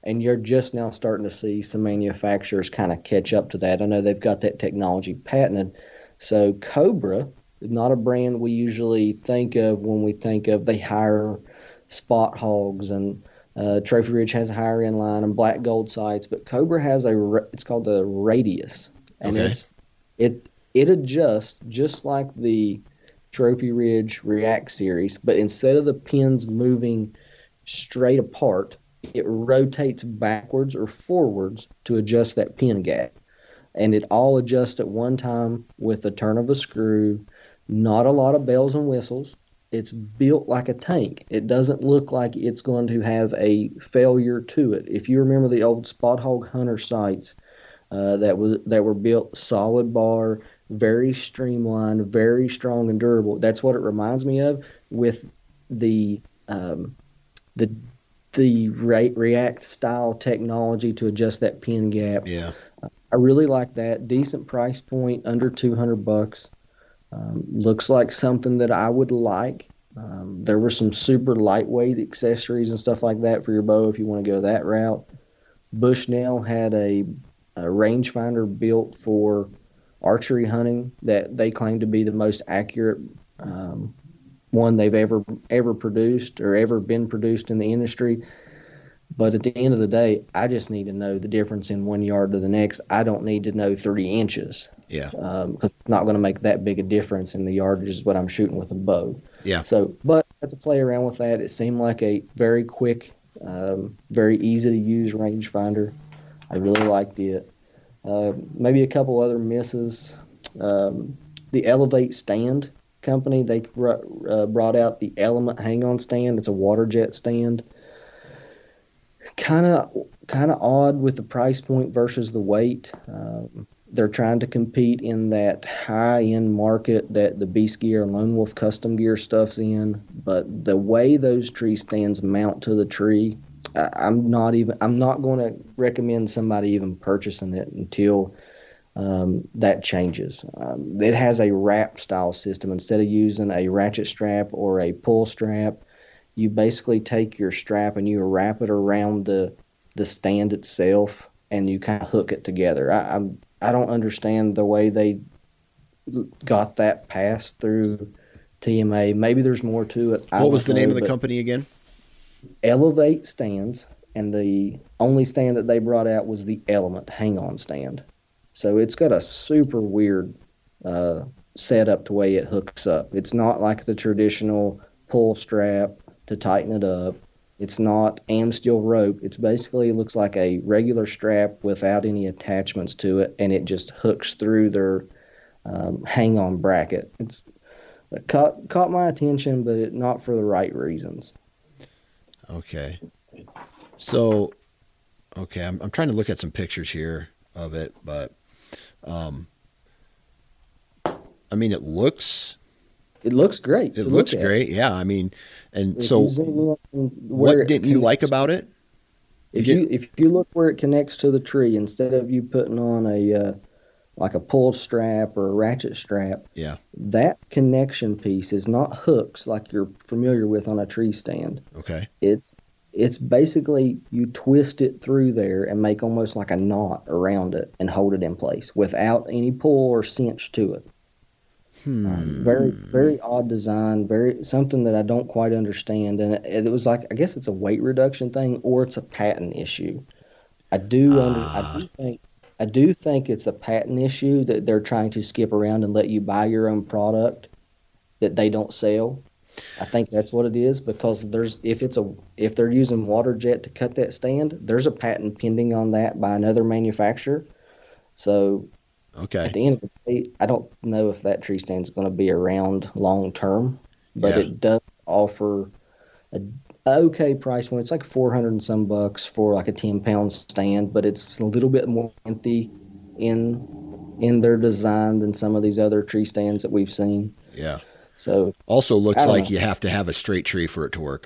And you're just now starting to see some manufacturers kind of catch up to that. I know they've got that technology patented. So Cobra is not a brand we usually think of when we think of they hire spot hogs, and uh, Trophy Ridge has a higher end line and black gold sights, but Cobra has a, it's called the Radius. And okay. it's, it, it adjusts just like the Trophy Ridge React series, but instead of the pins moving straight apart, it rotates backwards or forwards to adjust that pin gap. And it all adjusts at one time with the turn of a screw. Not a lot of bells and whistles. It's built like a tank. It doesn't look like it's going to have a failure to it. If you remember the old Spot Hog Hunter sights uh, that was that were built solid bar, very streamlined, very strong and durable, that's what it reminds me of with the um, the the re- React style technology to adjust that pin gap. Yeah. I really like that. Decent price point, under two hundred bucks. Um, looks like something that I would like. Um, there were some super lightweight accessories and stuff like that for your bow if you want to go that route. Bushnell had a, a rangefinder built for archery hunting that they claim to be the most accurate um, one they've ever ever produced or ever been produced in the industry. But at the end of the day, I just need to know the difference in one yard to the next. I don't need to know three inches. Yeah. Um, because it's not going to make that big a difference in the yardage is what I'm shooting with a bow. Yeah. So, but I had to play around with that. It seemed like a very quick, um, very easy to use rangefinder. I really liked it. Uh, maybe a couple other misses. Um, the Elevate stand company, they uh, brought out the Element hang-on stand. It's a water jet stand. Kind of, kind of odd with the price point versus the weight. Um, they're trying to compete in that high-end market that the Beast Gear and Lone Wolf Custom Gear stuff's in. But the way those tree stands mount to the tree, I, I'm not even. I'm not going to recommend somebody even purchasing it until um, that changes. Um, it has a wrap style system instead of using a ratchet strap or a pull strap. You basically take your strap and you wrap it around the the stand itself, and you kind of hook it together. I, I'm I don't understand the way they got that passed through T M A. Maybe there's more to it. What was the name of the company again? Elevate Stands, and the only stand that they brought out was the Element hang-on stand. So it's got a super weird uh, setup to way it hooks up. It's not like the traditional pull strap to tighten it up. It's not Amsteel rope. It's basically, it looks like a regular strap without any attachments to it, and it just hooks through their um, hang-on bracket. It's it caught caught my attention, but it, not for the right reasons. Okay. So, okay, I'm I'm trying to look at some pictures here of it, but um, I mean, it looks. It looks great. It looks great. Yeah, I mean, and if so what didn't you like about it? If you if you look where it connects to the tree, instead of you putting on a uh, like a pull strap or a ratchet strap, yeah, that connection piece is not hooks like you're familiar with on a tree stand. Okay, it's it's basically you twist it through there and make almost like a knot around it and hold it in place without any pull or cinch to it. Hmm. Um, very, very odd design, very something that I don't quite understand. And it, it was like, I guess it's a weight reduction thing or it's a patent issue. I do, uh. under, I do think, I do think it's a patent issue that they're trying to skip around and let you buy your own product that they don't sell. I think that's what it is, because there's if it's a if they're using water jet to cut that stand, there's a patent pending on that by another manufacturer. So. Okay. At the end of the day, I don't know if that tree stand is going to be around long term, but yeah. it does offer a, a okay price point. It's like four hundred and some bucks for like a ten pound stand, but it's a little bit more empty in in their design than some of these other tree stands that we've seen. Yeah. So also looks like know. you have to have a straight tree for it to work.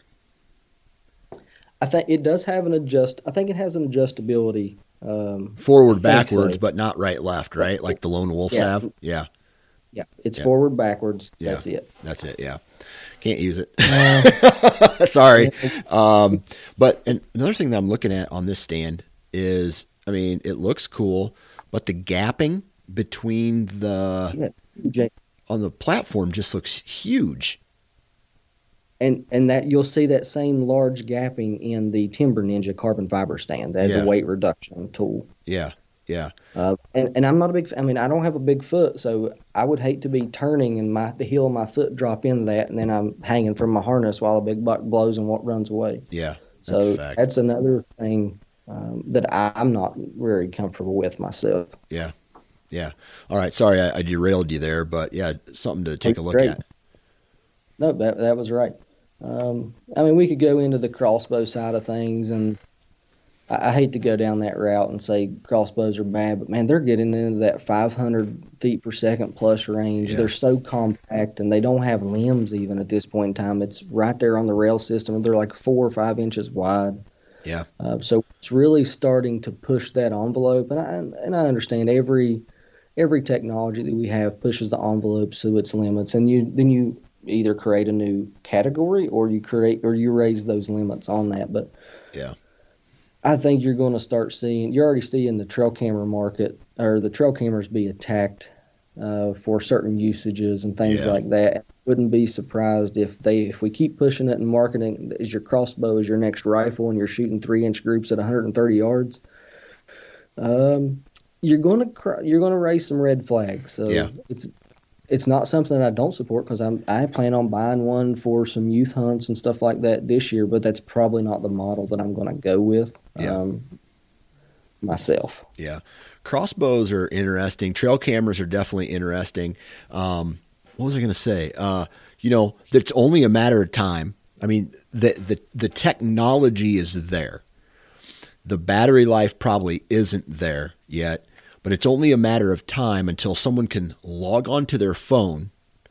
I think it does have an adjust. I think it has an adjustability. Um, Forward, backwards, so. but not right, left, right? Like the Lone Wolves yeah. have? Yeah. Yeah, it's yeah. forward, backwards. Yeah. That's it. That's it. Yeah, can't use it. Uh, Sorry. Um, but and another thing that I'm looking at on this stand is, I mean, it looks cool, but the gapping between the yeah. on the platform just looks huge. And and that you'll see that same large gapping in the Timber Ninja carbon fiber stand as Yeah. a weight reduction tool. Yeah. Yeah. Uh, and, and I'm not a big, I mean, I don't have a big foot, so I would hate to be turning and my the heel of my foot drop into that, and then I'm hanging from my harness while a big buck blows and what runs away. Yeah. That's So a fact. that's another thing um, that I, I'm not very comfortable with myself. Yeah. Yeah. All right. Sorry, I, I derailed you there, but yeah, something to take a look Great. at. No, that that was right. Um, I mean, we could go into the crossbow side of things, and I, I hate to go down that route and say crossbows are bad, but man, they're getting into that five hundred feet per second plus range. Yeah. They're so compact, and they don't have limbs even at this point in time. It's right there on the rail system, and they're like four or five inches wide. Yeah. Uh, so it's really starting to push that envelope, and I and I understand every every technology that we have pushes the envelope to its limits, and you then you either create a new category or you create or you raise those limits on that. But Yeah. I think you're going to start seeing, you're already seeing the trail camera market or the trail cameras be attacked uh, for certain usages and things Yeah. like that. Wouldn't be surprised if they if we keep pushing it and marketing as your crossbow as your next rifle and you're shooting three inch groups at one hundred thirty yards. Um, you're going to cr- you're going to raise some red flags. So Yeah. it's it's not something that I don't support because I'm I plan on buying one for some youth hunts and stuff like that this year. But that's probably not the model that I'm going to go with. Yeah. Um, myself. Yeah. Crossbows are interesting. Trail cameras are definitely interesting. Um, what was I going to say? Uh, you know, it's only a matter of time. I mean, the, the, the technology is there. The battery life probably isn't there yet, but it's only a matter of time until someone can log onto their phone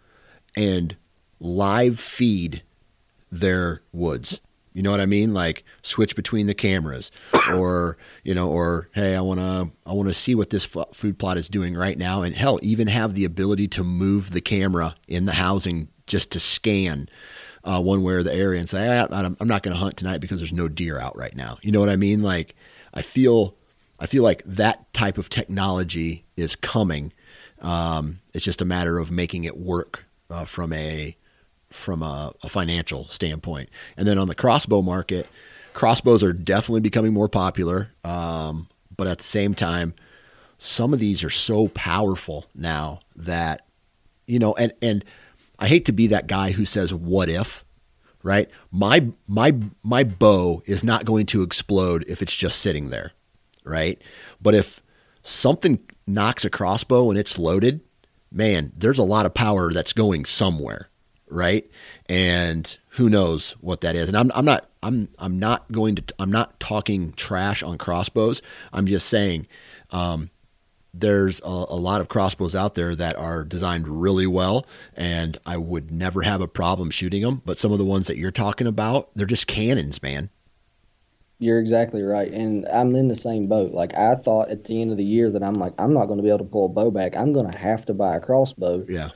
and live feed their woods. You know what I mean? Like switch between the cameras, or you know, or hey, I want to I want to see what this f- food plot is doing right now, and hell, even have the ability to move the camera in the housing just to scan uh, one way or the area and say, ah, I'm I'm not going to hunt tonight because there's no deer out right now. You know what I mean? Like I feel I feel like that type of technology is coming. Um, it's just a matter of making it work uh, from a from a, a financial standpoint. And then on the crossbow market, crossbows are definitely becoming more popular. Um, but at the same time, some of these are so powerful now that, you know, and, and I hate to be that guy who says, what if, right? My, my, my bow is not going to explode if it's just sitting there. Right. But if something knocks a crossbow and it's loaded, man, there's a lot of power that's going somewhere. Right. And who knows what that is. And I'm, I'm not, I'm, I'm not going to, I'm not talking trash on crossbows. I'm just saying, um, there's a, a lot of crossbows out there that are designed really well, and I would never have a problem shooting them. But some of the ones that you're talking about, they're just cannons, man. You're exactly right. And I'm in the same boat. Like I thought at the end of the year that I'm like, I'm not going to be able to pull a bow back. I'm going to have to buy a crossbow. Yeah.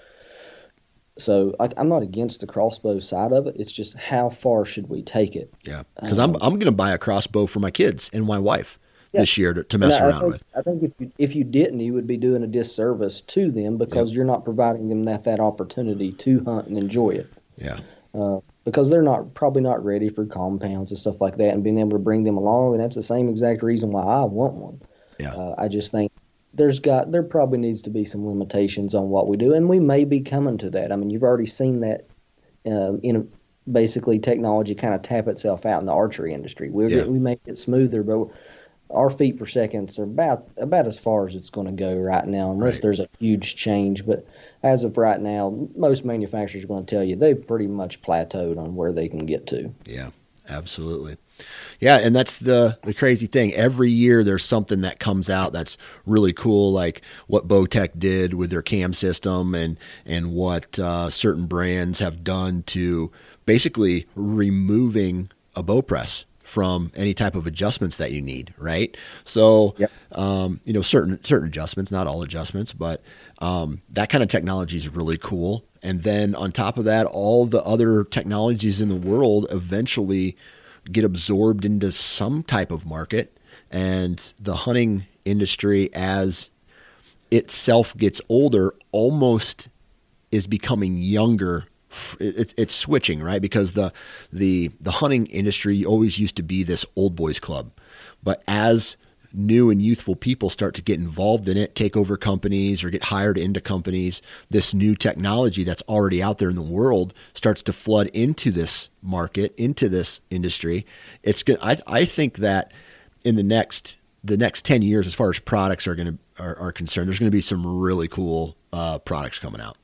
So like, I'm not against the crossbow side of it. It's just how far should we take it? Yeah. Because Um, I'm, I'm going to buy a crossbow for my kids and my wife Yeah. this year to, to mess And I- I around think, with. I think if you, if you didn't, you would be doing a disservice to them because you're not providing them that, that opportunity to hunt and enjoy it. Yeah. Uh, because they're not probably not ready for compounds and stuff like that, and being able to bring them along, and that's the same exact reason why I want one. Yeah. Uh, I just think there's got there probably needs to be some limitations on what we do, and we may be coming to that. I mean, you've already seen that um, in a, basically technology kind of tap itself out in the archery industry. We Yeah. we make it smoother, but our feet per second are about about as far as it's going to go right now, unless Right. there's a huge change. But as of right now, most manufacturers are going to tell you they've pretty much plateaued on where they can get to. Yeah, absolutely. Yeah, and that's the the crazy thing. Every year there's something that comes out that's really cool, like what Bowtech did with their cam system, and and what uh, certain brands have done to basically removing a bow press from any type of adjustments that you need, right? So, yep. um, you know, certain certain adjustments, not all adjustments, but um, that kind of technology is really cool. And then on top of that, all the other technologies in the world eventually get absorbed into some type of market. And the hunting industry, as itself gets older, almost is becoming younger. It, it's switching, right? Because the the the hunting industry always used to be this old boys club, but as new and youthful people start to get involved in it, take over companies or get hired into companies, this new technology that's already out there in the world starts to flood into this market, into this industry. It's good. I I think that in the next the next ten years, as far as products are going to are, are concerned, there's going to be some really cool uh, products coming out.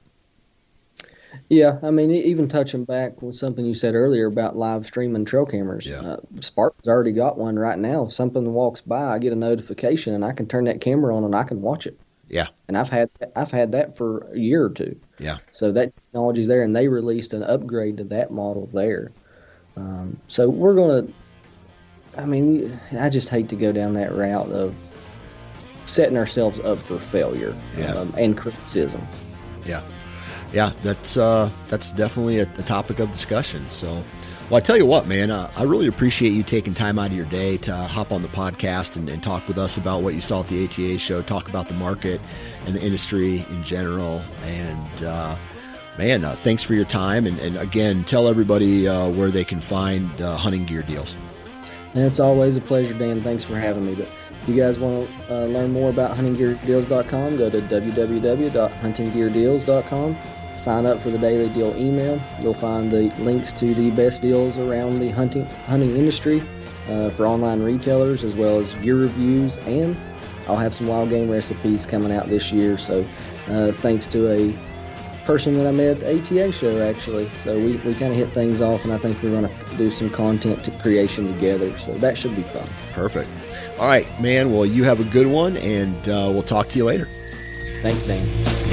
Yeah, I mean, even touching back with something you said earlier about live streaming trail cameras, Yeah. uh, Spark's already got one right now. If something walks by, I get a notification, and I can turn that camera on and I can watch it. Yeah, And I've had I've had that for a year or two. yeah, So that technology's there, and they released an upgrade to that model there. Um, so we're gonna. I mean, I just hate to go down that route of setting ourselves up for failure Yeah. um, and criticism. yeah, yeah. That's uh, that's definitely a, a topic of discussion. So, well, I tell you what, man, uh, I really appreciate you taking time out of your day to uh, hop on the podcast and, and talk with us about what you saw at the A T A show, talk about the market and the industry in general. And uh, man, uh, thanks for your time. And, and again, tell everybody uh, where they can find uh, hunting gear deals. And it's always a pleasure, Dan. Thanks for having me. But if you guys want to uh, learn more about hunting gear deals dot com, go to w w w dot hunting gear deals dot com. Sign up for the daily deal email. You'll find the links to the best deals around the hunting hunting industry uh, for online retailers, as well as gear reviews, and I'll have some wild game recipes coming out this year. So uh, thanks to a person that I met at the A T A show, actually. So we, we kind of hit things off, and I think we're going to do some content to creation together. So that should be fun. Perfect. All right, man. Well, you have a good one, and uh, we'll talk to you later. Thanks, Dan.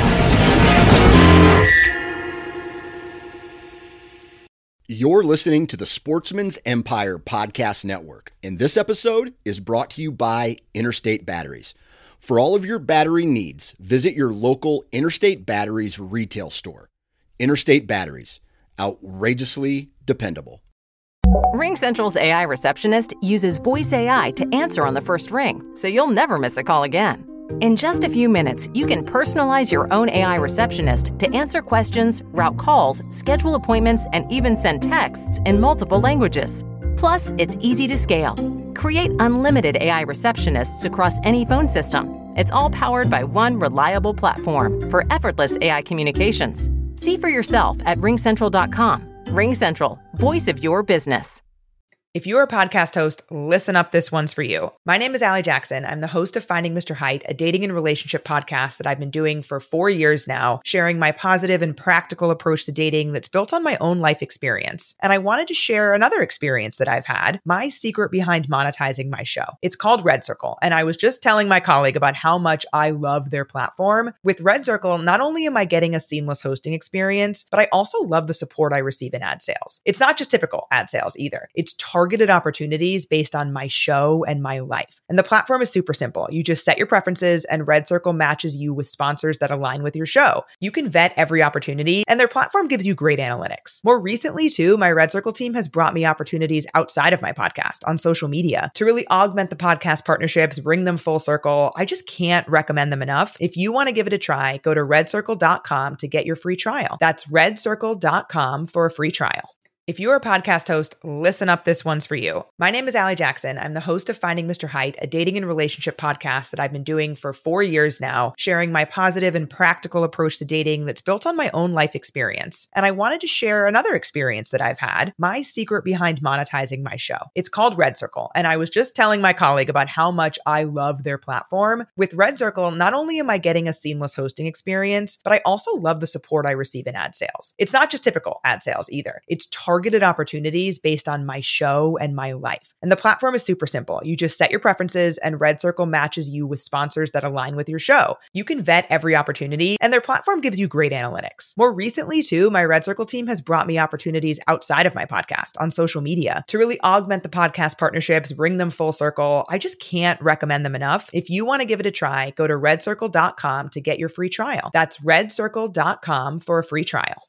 You're listening to the Sportsman's Empire Podcast Network, and this episode is brought to you by Interstate Batteries. For all of your battery needs, visit your local Interstate Batteries retail store. Interstate Batteries, outrageously dependable. RingCentral's A I receptionist uses voice A I to answer on the first ring, so you'll never miss a call again. In just a few minutes, you can personalize your own A I receptionist to answer questions, route calls, schedule appointments, and even send texts in multiple languages. Plus, it's easy to scale. Create unlimited A I receptionists across any phone system. It's all powered by one reliable platform for effortless A I communications. See for yourself at ring central dot com. RingCentral, voice of your business. If you're a podcast host, listen up, this one's for you. My name is Allie Jackson. I'm the host of Finding Mister Height, a dating and relationship podcast that I've been doing for four years now, sharing my positive and practical approach to dating that's built on my own life experience. And I wanted to share another experience that I've had, my secret behind monetizing my show. It's called Red Circle, and I was just telling my colleague about how much I love their platform. With Red Circle, not only am I getting a seamless hosting experience, but I also love the support I receive in ad sales. It's not just typical ad sales either. It's targeted targeted opportunities based on my show and my life. And the platform is super simple. You just set your preferences and Red Circle matches you with sponsors that align with your show. You can vet every opportunity and their platform gives you great analytics. More recently too, my Red Circle team has brought me opportunities outside of my podcast on social media to really augment the podcast partnerships, bring them full circle. I just can't recommend them enough. If you want to give it a try, go to red circle dot com to get your free trial. That's red circle dot com for a free trial. If you're a podcast host, listen up, this one's for you. My name is Allie Jackson. I'm the host of Finding Mister Height, a dating and relationship podcast that I've been doing for four years now, sharing my positive and practical approach to dating that's built on my own life experience. And I wanted to share another experience that I've had, my secret behind monetizing my show. It's called Red Circle, and I was just telling my colleague about how much I love their platform. With Red Circle, not only am I getting a seamless hosting experience, but I also love the support I receive in ad sales. It's not just typical ad sales either. It's targeted targeted opportunities based on my show and my life. And the platform is super simple. You just set your preferences and Red Circle matches you with sponsors that align with your show. You can vet every opportunity and their platform gives you great analytics. More recently too, my Red Circle team has brought me opportunities outside of my podcast on social media to really augment the podcast partnerships, bring them full circle. I just can't recommend them enough. If you want to give it a try, go to red circle dot com to get your free trial. That's red circle dot com for a free trial.